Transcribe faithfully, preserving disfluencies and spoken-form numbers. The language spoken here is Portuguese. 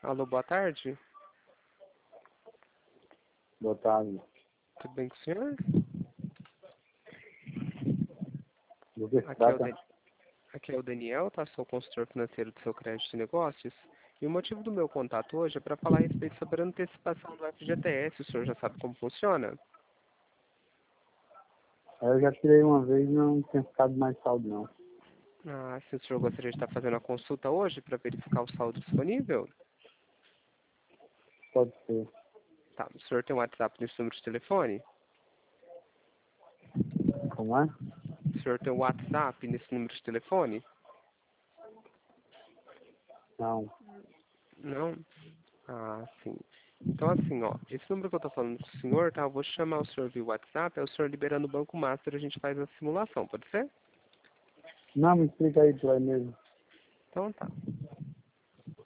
Alô, boa tarde. Boa tarde. Tudo bem com o senhor? Do que se Aqui é, o trata? Dan- Aqui é o Daniel, tá? Sou consultor financeiro do seu crédito de negócios. E o motivo do meu contato hoje é para falar a respeito sobre a antecipação do F G T S. O senhor já sabe como funciona? Eu já tirei uma vez e não tinha ficado mais saldo, não. Ah, se o senhor gostaria de estar fazendo a consulta hoje para verificar o saldo disponível? Pode ser. Tá, o senhor tem um WhatsApp nesse número de telefone? Como é? O senhor tem um WhatsApp nesse número de telefone? Não. Não? Ah, sim. Então, assim, ó, esse número que eu tô falando com o senhor, tá? Eu vou chamar o senhor via WhatsApp, é o senhor liberando o Banco Master, a gente faz a simulação, pode ser? Não, me explica aí por aí mesmo. Então tá.